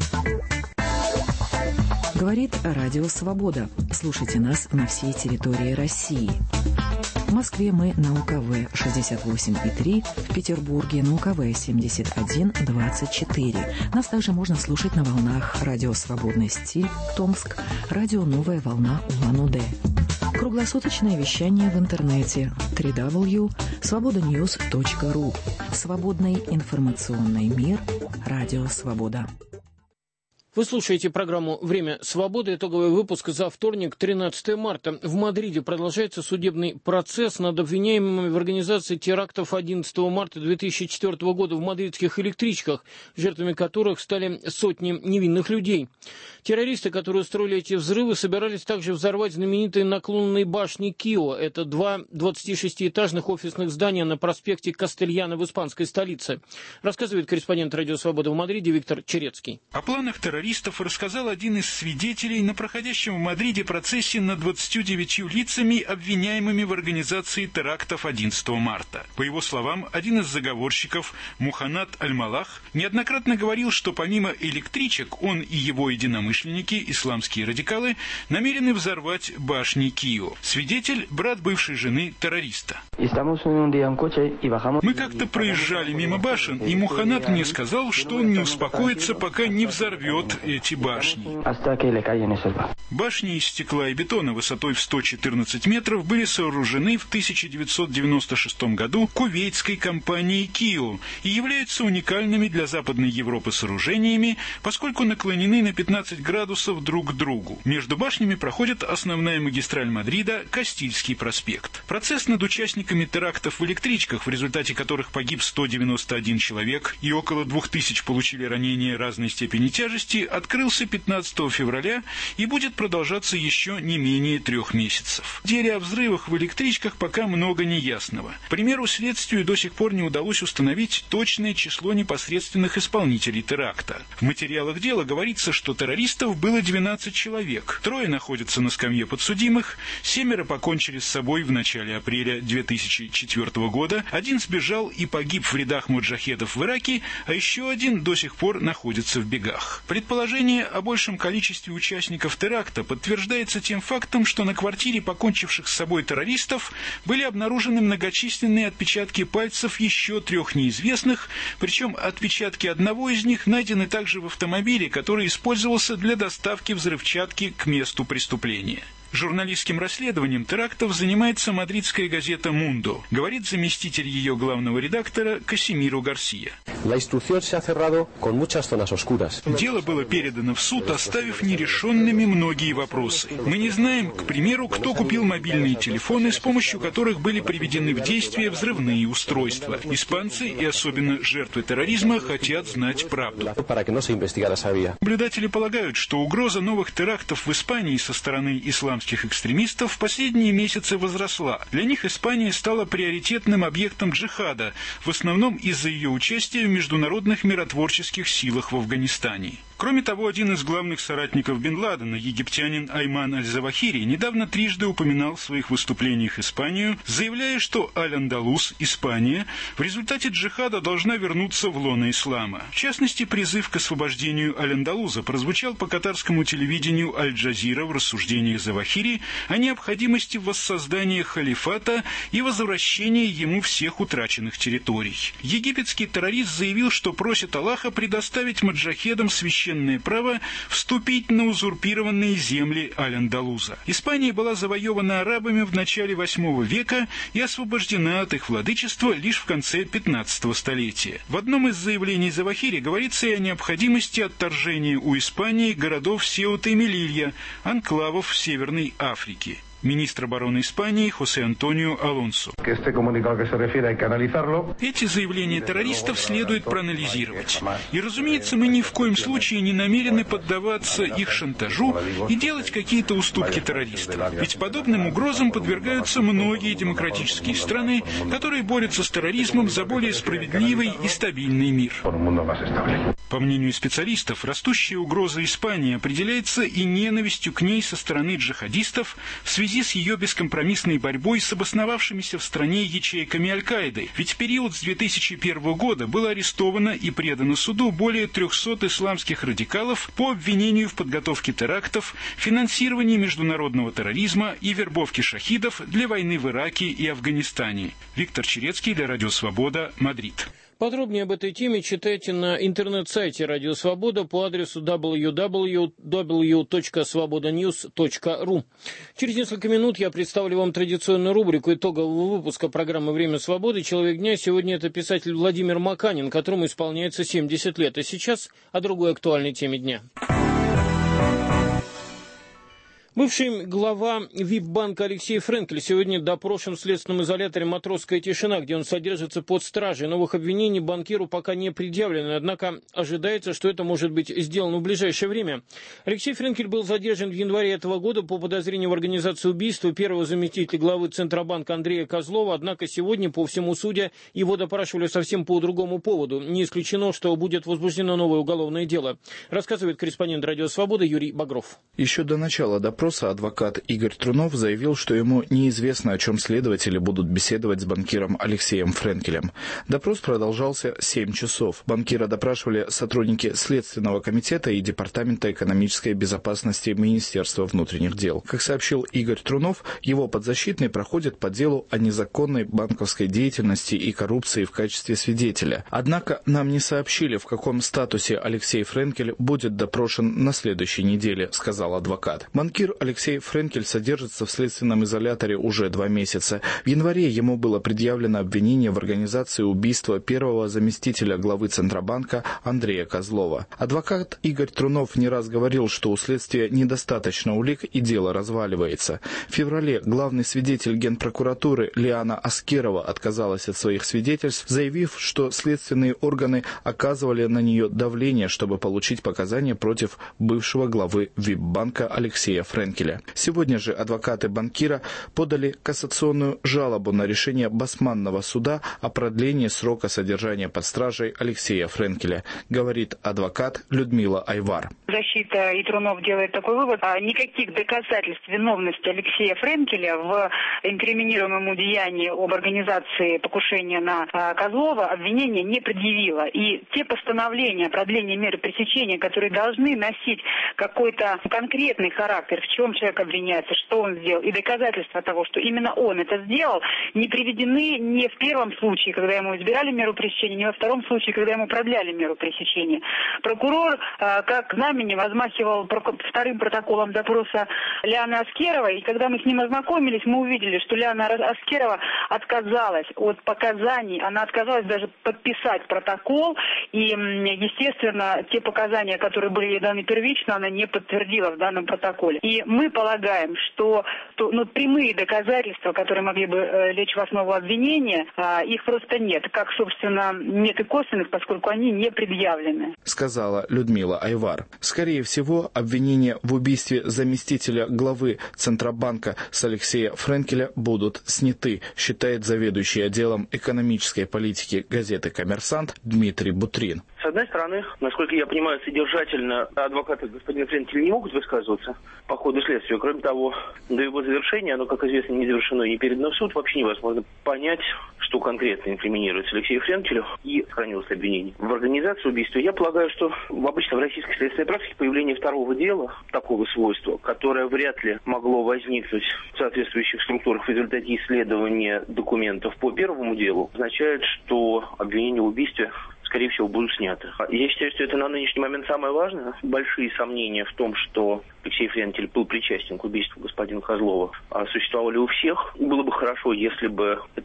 Говорит Радио Свобода. Слушайте нас на всей территории России. В Москве мы на У К В шестьдесят восемь и три, в Петербурге на У К В семьдесят один двадцать четыре. Нас также можно слушать на волнах Радио Свободный стиль, Томск, Радио Новая волна Улан-Удэ. Круглосуточное вещание в интернете дабл ю дабл ю дабл ю точка свобода ньюс точка ру. Свободный информационный мир. Радио Свобода. Вы слушаете программу «Время свободы». Итоговый выпуск за вторник, тринадцатое марта. В Мадриде продолжается судебный процесс над обвиняемыми в организации терактов одиннадцатого марта две тысячи четвёртого года в мадридских электричках, жертвами которых стали сотни невинных людей. Террористы, которые устроили эти взрывы, собирались также взорвать знаменитые наклонные башни Кио. Это два двадцатишестиэтажных офисных здания на проспекте Кастельяно в испанской столице. Рассказывает корреспондент «Радио Свобода» в Мадриде Виктор Черецкий. О планах террористов рассказал один из свидетелей на проходящем в Мадриде процессе над двадцатью девятью лицами, обвиняемыми в организации терактов одиннадцатого марта. По его словам, один из заговорщиков, Муханнад Аль-Малах, неоднократно говорил, что помимо электричек он и его единомышленники, исламские радикалы, намерены взорвать башни Кио. Свидетель – брат бывшей жены террориста. Мы как-то проезжали мимо башен, и Муханнад мне сказал, что он не успокоится, пока не взорвет эти башни. Башни из стекла и бетона высотой в сто четырнадцать метров были сооружены в тысяча девятьсот девяносто шестом году кувейтской компанией Кио и являются уникальными для Западной Европы сооружениями, поскольку наклонены на пятнадцать градусов друг к другу. Между башнями проходит основная магистраль Мадрида – Кастильский проспект. Процесс над участниками терактов в электричках, в результате которых погиб сто девяносто один человек и около двух тысяч получили ранения разной степени тяжести, открылся пятнадцатого февраля и будет продолжаться еще не менее трех месяцев. В деле о взрывах в электричках пока много неясного. К примеру, следствию до сих пор не удалось установить точное число непосредственных исполнителей теракта. В материалах дела говорится, что террористов было двенадцать человек. Трое находятся на скамье подсудимых, семеро покончили с собой в начале апреля две тысячи четвёртого года, один сбежал и погиб в рядах муджахедов в Ираке, а еще один до сих пор находится в бегах. Предположение о большем количестве участников теракта подтверждается тем фактом, что на квартире покончивших с собой террористов были обнаружены многочисленные отпечатки пальцев еще трех неизвестных, причем отпечатки одного из них найдены также в автомобиле, который использовался для доставки взрывчатки к месту преступления. Журналистским расследованием терактов занимается мадридская газета «Мундо», говорит заместитель ее главного редактора Касимиро Гарсия. Дело было передано в суд, оставив нерешенными многие вопросы. Мы не знаем, к примеру, кто купил мобильные телефоны, с помощью которых были приведены в действие взрывные устройства. Испанцы и особенно жертвы терроризма хотят знать правду. Наблюдатели полагают, что угроза новых терактов в Испании со стороны исламских экстремистов в последние месяцы возросла. Для них Испания стала приоритетным объектом джихада, в основном из-за ее участия в международных миротворческих силах в Афганистане. Кроме того, один из главных соратников Бен Ладена, египтянин Айман Аль-Завахири, недавно трижды упоминал в своих выступлениях Испанию, заявляя, что Аль-Андалус, Испания, в результате джихада должна вернуться в лоно ислама. В частности, призыв к освобождению Аль-Андалуза прозвучал по катарскому телевидению Аль-Джазира в рассуждениях Завахири о необходимости воссоздания халифата и возвращения ему всех утраченных территорий. Египетский террорист заявил, что просит Аллаха предоставить маджахедам священное право вступить на узурпированные земли Аль-Андалуза. Испания была завоевана арабами в начале восьмого века и освобождена от их владычества лишь в конце пятнадцатого столетия. В одном из заявлений Завахири говорится и о необходимости отторжения у Испании городов Сеута и Мелилья, анклавов в Северной Африке. министр обороны Испании Хосе Антонио Алонсо. Эти заявления террористов следует проанализировать. И, разумеется, мы ни в коем случае не намерены поддаваться их шантажу и делать какие-то уступки террористам. Ведь подобным угрозам подвергаются многие демократические страны, которые борются с терроризмом за более справедливый и стабильный мир. По мнению специалистов, растущая угроза Испании определяется и ненавистью к ней со стороны джихадистов в связи с ее бескомпромиссной борьбой с обосновавшимися в стране ячейками Аль-Каиды. Ведь в период с две тысячи первого года было арестовано и предано суду более трехсот исламских радикалов по обвинению в подготовке терактов, финансировании международного терроризма и вербовке шахидов для войны в Ираке и Афганистане. Виктор Черецкий для Радио Свобода, Мадрид. Подробнее об этой теме читайте на интернет-сайте Радио Свобода по адресу дабл ю дабл ю дабл ю точка свобода ньюс точка ру. Через несколько минут я представлю вам традиционную рубрику итогового выпуска программы «Время свободы. Человек дня». Сегодня это писатель Владимир Маканин, которому исполняется семьдесят лет. А сейчас о другой актуальной теме дня. Бывший глава ВИП-банка Алексей Френкель сегодня допрошен в следственном изоляторе «Матросская тишина», где он содержится под стражей. Новых обвинений банкиру пока не предъявлено, однако ожидается, что это может быть сделано в ближайшее время. Алексей Френкель был задержан в январе этого года по подозрению в организации убийства первого заместителя главы Центробанка Андрея Козлова, однако сегодня, по всему судя, его допрашивали совсем по другому поводу. Не исключено, что будет возбуждено новое уголовное дело. Рассказывает корреспондент «Радио Свобода» Юрий Багров. Еще до начала допроса адвокат Игорь Трунов заявил, что ему неизвестно, о чем следователи будут беседовать с банкиром Алексеем Френкелем. Допрос продолжался семь часов. Банкира допрашивали сотрудники Следственного комитета и Департамента экономической безопасности Министерства внутренних дел. Как сообщил Игорь Трунов, его подзащитный проходит по делу о незаконной банковской деятельности и коррупции в качестве свидетеля. Однако нам не сообщили, в каком статусе Алексей Френкель будет допрошен на следующей неделе, сказал адвокат. Банкир Алексей Френкель содержится в следственном изоляторе уже два месяца. В январе ему было предъявлено обвинение в организации убийства первого заместителя главы Центробанка Андрея Козлова. Адвокат Игорь Трунов не раз говорил, что у следствия недостаточно улик и дело разваливается. В феврале главный свидетель Генпрокуратуры Лиана Аскерова отказалась от своих свидетельств, заявив, что следственные органы оказывали на нее давление, чтобы получить показания против бывшего главы ВИП-банка Алексея Френкеля. Сегодня же адвокаты банкира подали кассационную жалобу на решение Басманного суда о продлении срока содержания под стражей Алексея Френкеля, говорит адвокат Людмила Айвар. Защита и Трунов делает такой вывод. Никаких доказательств виновности Алексея Френкеля в инкриминируемом деянии об организации покушения на Козлова обвинение не предъявило. И те постановления о продлении меры пресечения, которые должны носить какой-то конкретный характер, в чем человек обвиняется, что он сделал, и доказательства того, что именно он это сделал, не приведены ни в первом случае, когда ему избирали меру пресечения, ни во втором случае, когда ему продляли меру пресечения. Прокурор, как знамени, размахивал вторым протоколом допроса Лианы Аскеровой, и когда мы с ним ознакомились, мы увидели, что Лиана Аскерова отказалась от показаний, она отказалась даже подписать протокол, и, естественно, те показания, которые были ей даны первично, она не подтвердила в данном протоколе. И мы полагаем, что ну, прямые доказательства, которые могли бы э, лечь в основу обвинения, э, их просто нет. Как, собственно, нет и косвенных, поскольку они не предъявлены. Сказала Людмила Айвар. Скорее всего, обвинения в убийстве заместителя главы Центробанка с Алексея Френкеля будут сняты, считает заведующий отделом экономической политики газеты «Коммерсант» Дмитрий Бутрин. С одной стороны, насколько я понимаю, содержательно адвокаты господина Френкеля не могут высказываться по ходу следствия. Кроме того, до его завершения, оно, как известно, не завершено и не передано в суд, вообще невозможно понять, что конкретно инкриминируется Алексею Френкелю и сохранилось обвинение. В организации убийства я полагаю, что в обычно в российской следственной практике появление второго дела такого свойства, которое вряд ли могло возникнуть в соответствующих структурах в результате исследования документов по первому делу, означает, что обвинение в убийстве скорее всего, будут сняты. Я считаю, что это на нынешний момент самое важное. Большие сомнения в том, что Алексей Френкель был причастен к убийству господина Козлова, существовали у всех. Было бы хорошо, если бы это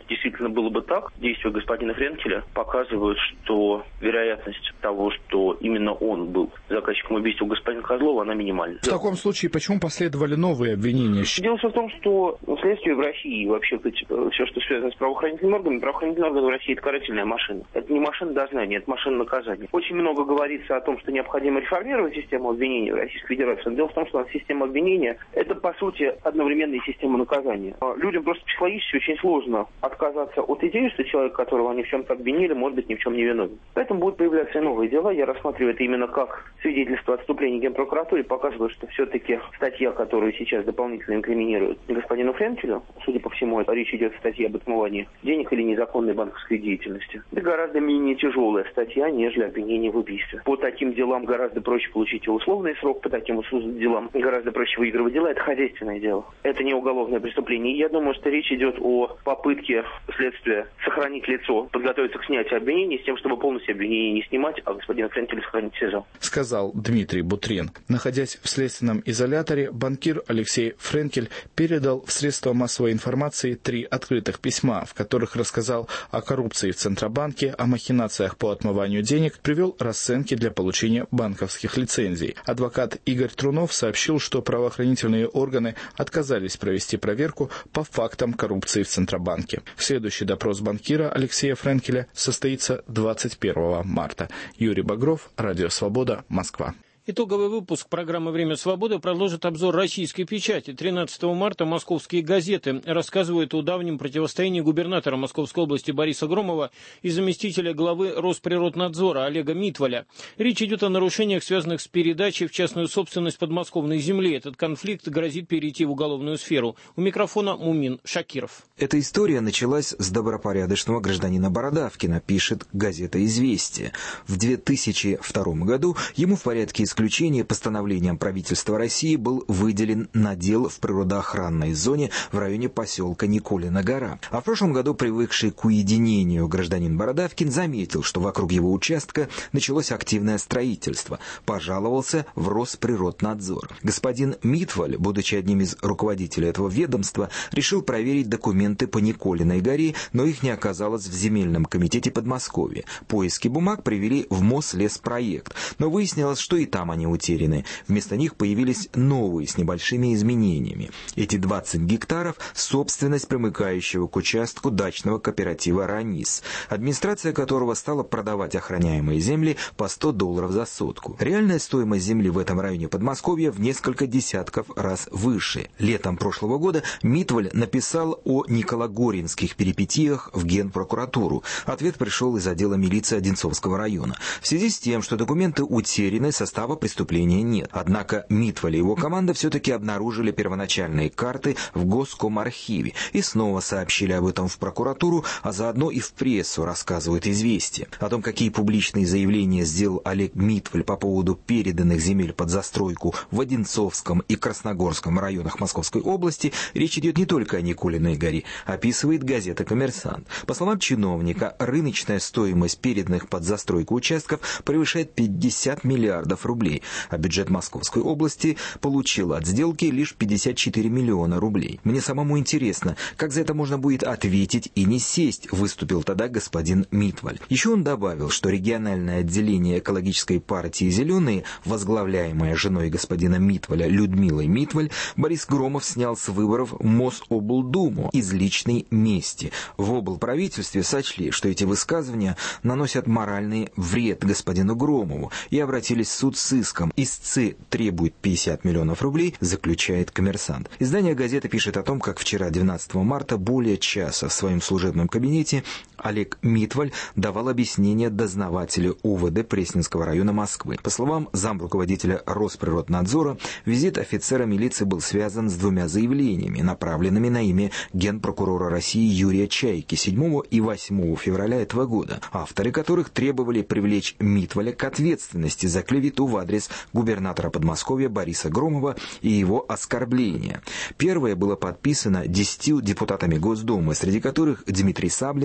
действительно было бы так, действия господина Френкеля показывают, что вероятность того, что именно он был заказчиком убийства господина Козлова, она минимальна. В таком случае, почему последовали новые обвинения? Дело все в том, что следствие в России, вообще все, что связано с правоохранительными органами, правоохранительные органы в России — это карательная машина. Это не машина дознания, это машина наказания. Очень много говорится о том, что необходимо реформировать систему обвинения в Российской Федерации. Но дело в том, что система обвинения — это, по сути, одновременная система наказания. Людям просто психологически очень сложно отказаться от идеи, что человек, которого они в чем-то обвинили, может быть ни в чем не виновен. Поэтому будут появляться и новые дела. Я рассматриваю это именно как свидетельство отступления Генпрокуратуре, показывает, что все-таки статья, которую сейчас дополнительно инкриминируют господину Френкелю, судя по всему, речь идет о статье об отмывании денег или незаконной банковской деятельности. Это гораздо менее тяжелая статья, нежели обвинение в убийстве. По таким делам гораздо проще получить условный срок, по таким делам гораздо проще выигрывать дела. Это хозяйственное дело. Это не уголовное преступление. И я думаю, что речь идет о попытке следствия сохранить лицо, подготовиться к снятию обвинений с тем, чтобы полностью обвинение не снимать, а господина Френкеля сохранить в СИЗО. Сказал Дмитрий Бутрин. Находясь в следственном изоляторе, банкир Алексей Френкель передал в средства массовой информации три открытых письма, в которых рассказал о коррупции в Центробанке, о махинациях по отмыванию денег, привел расценки для получения банковских лицензий. Адвокат Игорь Трунов сообщил, что правоохранительные органы отказались провести проверку по фактам коррупции в Центробанке. Следующий допрос банкира Алексея Френкеля состоится двадцать первого марта. Юрий Багров, Радио Свобода, Москва. Итоговый выпуск программы «Время свободы» продолжит обзор российской печати. тринадцатого марта московские газеты рассказывают о давнем противостоянии губернатора Московской области Бориса Громова и заместителя главы Росприроднадзора Олега Митваля. Речь идет о нарушениях, связанных с передачей в частную собственность подмосковной земли. Этот конфликт грозит перейти в уголовную сферу. У микрофона Мумин Шакиров. Эта история началась с добропорядочного гражданина Бородавкина, пишет газета «Известия». В две тысячи втором году ему в порядке исключения постановлением правительства России был выделен надел в природоохранной зоне в районе поселка Николина гора. А в прошлом году привыкший к уединению гражданин Бородавкин заметил, что вокруг его участка началось активное строительство. Пожаловался в Росприроднадзор. Господин Митваль, будучи одним из руководителей этого ведомства, решил проверить документы по Николиной горе, но их не оказалось в земельном комитете Подмосковья. Поиски бумаг привели в Мослеспроект, но выяснилось, что и там они утеряны. Вместо них появились новые с небольшими изменениями. Эти двадцать гектаров – собственность примыкающего к участку дачного кооператива «Ранис», администрация которого стала продавать охраняемые земли по сто долларов за сотку. Реальная стоимость земли в этом районе Подмосковья в несколько десятков раз выше. Летом прошлого года Митваль написал о никологоринских перипетиях в Генпрокуратуру. Ответ пришел из отдела милиции Одинцовского района. В связи с тем, что документы утеряны, состава преступления нет. Однако Митваль и его команда все-таки обнаружили первоначальные карты в Госкомархиве и снова сообщили об этом в прокуратуру, а заодно и в прессу, рассказывает «Известия». О том, какие публичные заявления сделал Олег Митваль по поводу переданных земель под застройку в Одинцовском и Красногорском районах Московской области, речь идет не только о Николиной горе, описывает газета «Коммерсант». По словам чиновника, рыночная стоимость переданных под застройку участков превышает пятьдесят миллиардов рублей, а бюджет Московской области получил от сделки лишь пятьдесят четыре миллиона рублей. Мне самому интересно, как за это можно будет ответить и не сесть, выступил тогда господин Митваль. Еще он добавил, что региональное отделение экологической партии «Зеленые», возглавляемое женой господина Митваля Людмилой Митваль, Борис Громов снял с выборов в Мособлдуму из личной мести. В облправительстве сочли, что эти высказывания наносят моральный вред господину Громову и обратились в суд с иском. Истцы требует пятьдесят миллионов рублей, заключает «Коммерсант». Издание газеты пишет о том, как вчера, двенадцатого марта, более часа в своем служебном кабинете Олег Митваль давал объяснение дознавателю УВД Пресненского района Москвы. По словам замруководителя Росприроднадзора, визит офицера милиции был связан с двумя заявлениями, направленными на имя генпрокурора России Юрия Чайки седьмого и восьмого февраля этого года, авторы которых требовали привлечь Митваля к ответственности за клевету в адрес губернатора Подмосковья Бориса Громова и его оскорбления. Первое было подписано десятью депутатами Госдумы, среди которых Дмитрий Саблин, Николай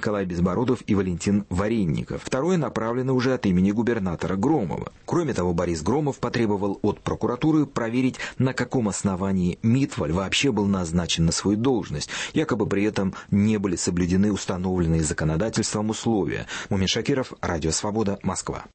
Николай Безбородов и Валентин Варенников. Второе направлено уже от имени губернатора Громова. Кроме того, Борис Громов потребовал от прокуратуры проверить, на каком основании Митваль вообще был назначен на свою должность. Якобы при этом не были соблюдены установленные законодательством условия. Мумин Шакиров, Радио Свобода, Москва.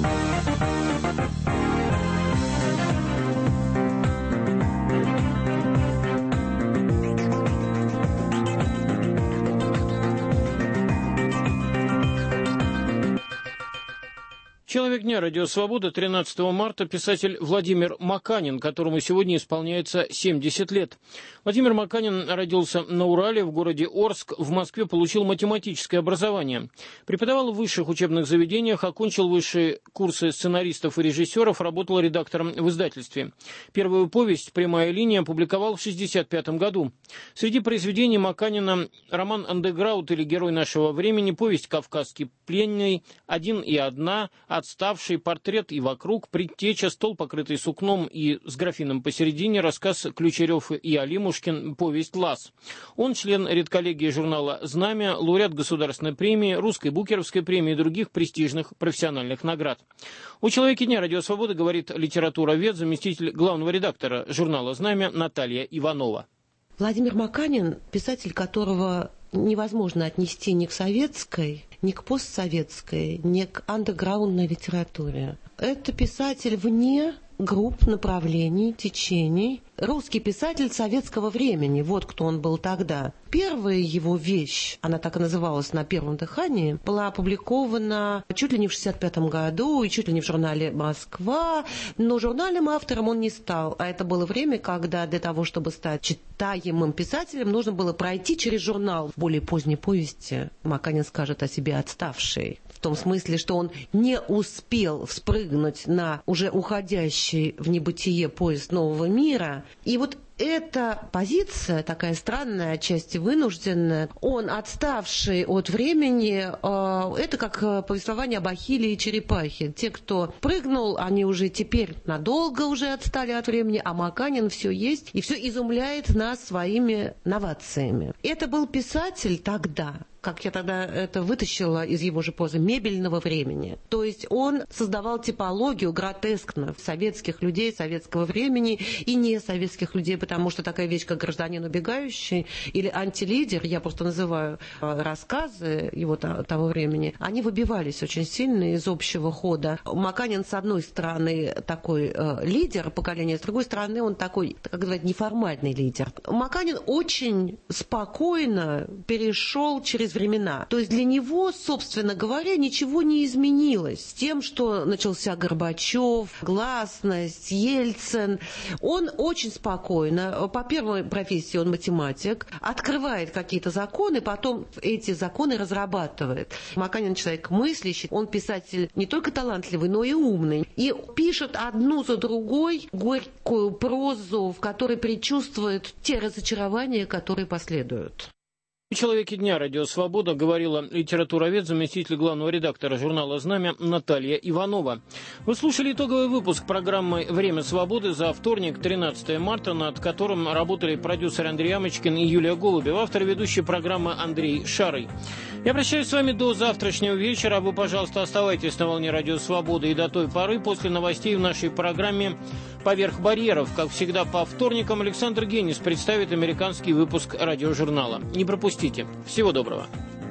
Человек дня «Радио Свобода», тринадцатого марта, писатель Владимир Маканин, которому сегодня исполняется семьдесят лет. Владимир Маканин родился на Урале, в городе Орск, в Москве получил математическое образование. Преподавал в высших учебных заведениях, окончил высшие курсы сценаристов и режиссеров, работал редактором в издательстве. Первую повесть «Прямая линия» опубликовал в шестьдесят пятом году. Среди произведений Маканина роман «Андеграунд» или «Герой нашего времени», повесть «Кавказский пленный», «Один и одна», «Отставший», «Портрет» и «Вокруг», «Предтеча», «Стол, покрытый сукном» и «С графином посередине», рассказ «Ключерев и Алимушкин», повесть «Лаз». Он член редколлегии журнала «Знамя», лауреат Государственной премии, Русской Букеровской премии и других престижных профессиональных наград. У «Человека дня» «Радио Свобода» говорит литературовед, заместитель главного редактора журнала «Знамя» Наталья Иванова. Владимир Маканин, писатель, которого невозможно отнести ни к советской, ни к постсоветской, ни к андеграундной литературе. Это писатель вне групп, направлений, течений. Русский писатель советского времени, вот кто он был тогда. Первая его вещь, она так и называлась «На первом дыхании», была опубликована чуть ли не в шестьдесят пятом году и чуть ли не в журнале «Москва», но журнальным автором он не стал. А это было время, когда для того, чтобы стать читаемым писателем, нужно было пройти через журнал. В более поздней повести Маканин скажет о себе «отставший». В том смысле, что он не успел вспрыгнуть на уже уходящий в небытие поезд нового мира. И вот эта позиция, такая странная, отчасти вынужденная, он, отставший от времени, это как повествование об Ахилле и черепахе. Те, кто прыгнул, они уже теперь надолго уже отстали от времени, а Маканин все есть и все изумляет нас своими новациями. Это был писатель тогда, как я тогда это вытащила из его же позы, мебельного времени. То есть он создавал типологию гротескно советских людей, советского времени и не советских людей, потому что такая вещь, как «Гражданин убегающий» или «Антилидер», я просто называю рассказы его того времени, они выбивались очень сильно из общего хода. Маканин, с одной стороны, такой э, лидер поколения, с другой стороны, он такой, как говорят, неформальный лидер. Маканин очень спокойно перешел через времена. То есть для него, собственно говоря, ничего не изменилось. С тем, что начался Горбачев, гласность, Ельцин. Он очень спокойно, по первой профессии он математик, открывает какие-то законы, потом эти законы разрабатывает. Маканин человек мыслящий, он писатель не только талантливый, но и умный. И пишет одну за другой горькую прозу, в которой предчувствует те разочарования, которые последуют. В «Человеке дня» «Радио Свобода» говорила литературовед, заместитель главного редактора журнала «Знамя» Наталья Иванова. Вы слушали итоговый выпуск программы «Время свободы» за вторник, тринадцатого марта, над которым работали продюсер Андрей Амочкин и Юлия Голубев, автор и ведущий программы Андрей Шарый. Я прощаюсь с вами до завтрашнего вечера. Вы, пожалуйста, оставайтесь на волне «Радио Свободы» и до той поры. После новостей в нашей программе «Поверх барьеров». Как всегда, по вторникам Александр Генис представит американский выпуск радиожурнала. Не пропустите. Всего доброго.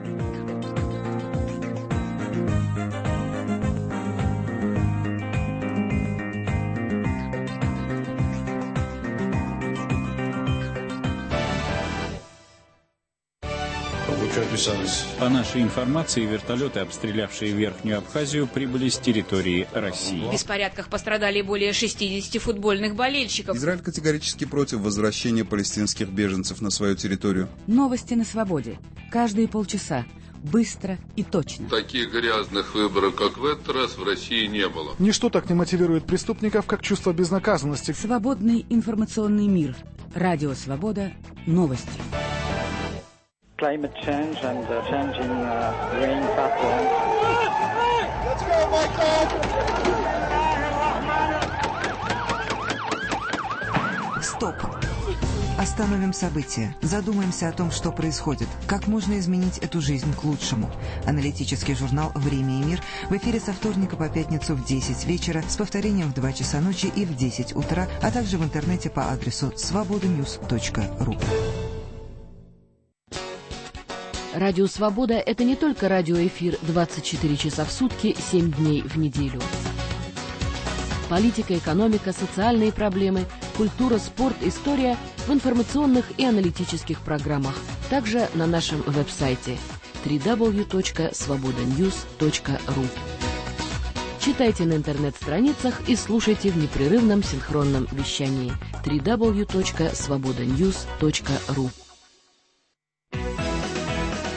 По нашей информации, вертолеты, обстрелявшие Верхнюю Абхазию, прибыли с территории России. В беспорядках пострадали более шестидесяти футбольных болельщиков. Израиль категорически против возвращения палестинских беженцев на свою территорию. Новости на свободе. Каждые полчаса. Быстро и точно. Таких грязных выборов, как в этот раз, в России не было. Ничто так не мотивирует преступников, как чувство безнаказанности. Свободный информационный мир. Радио Свобода. Новости. Climate change and uh, changing uh, rain patterns. Let's go, Michael! Стоп. Остановим события, задумаемся о том, что происходит, как можно изменить эту жизнь к лучшему. Аналитический журнал «Время и мир» в эфире со вторника по пятницу в десять вечера с повторением в два часа ночи и в десять утра, а также в интернете по адресу свобода ньюс точка ру. Радио «Свобода» — это не только радиоэфир двадцать четыре часа в сутки, семь дней в неделю. Политика, экономика, социальные проблемы, культура, спорт, история в информационных и аналитических программах. Также на нашем веб-сайте дабл ю дабл ю дабл ю точка свобода ньюс точка ру. Читайте на интернет-страницах и слушайте в непрерывном синхронном вещании дабл ю дабл ю дабл ю точка свобода ньюс точка ру.